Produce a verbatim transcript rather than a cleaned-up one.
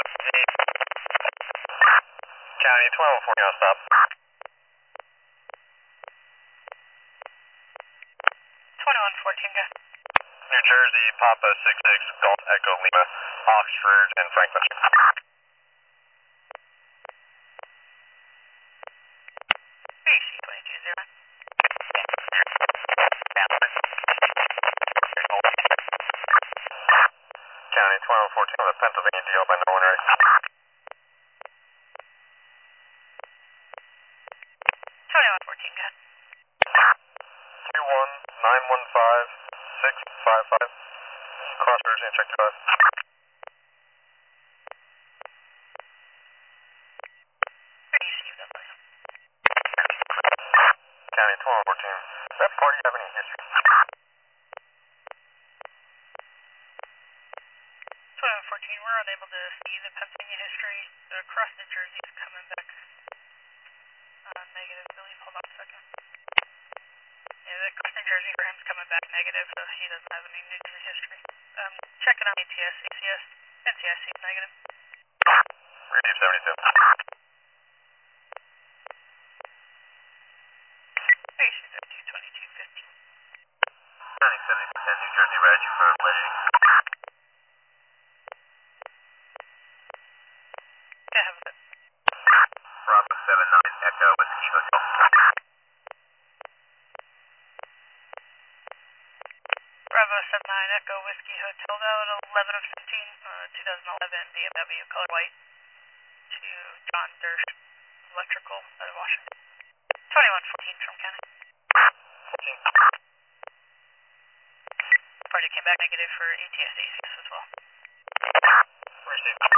County twelve forty on stop. twenty-one fourteen, go. New Jersey, Papa six six, Golf Echo Lima, Oxford, and Franklin. B C twenty-two zero. County twelve fourteen on the Pennsylvania D L by no one right. twenty-one fourteen, go. Q one nine one five six five five. Cross Virginia, check two five. B C W. County twelve fourteen. Does that party have any history? twenty-one fourteen, we're unable to see the Pennsylvania history. The cross New Jersey is coming back uh, negative, I believe. Hold on a second. Yeah, the cross New Jersey for him's coming back negative, so he doesn't have any New Jersey history. Um, checking on A T S, A C S, N C I C is negative. Radio seventy-two. Station fifty, twenty-two fifty. County seventy-two ten, New Jersey, Reg for Liddy. Yeah, have it. Bravo seven nine, Echo Whiskey Hotel. Bravo seven nine, Echo Whiskey Hotel, though, at eleven of fifteen, uh, twenty eleven B M W color white to John Durst Electrical out of Washington. twenty-one fourteen from County. fourteen. Party came back negative for A T S A C S as well. Received.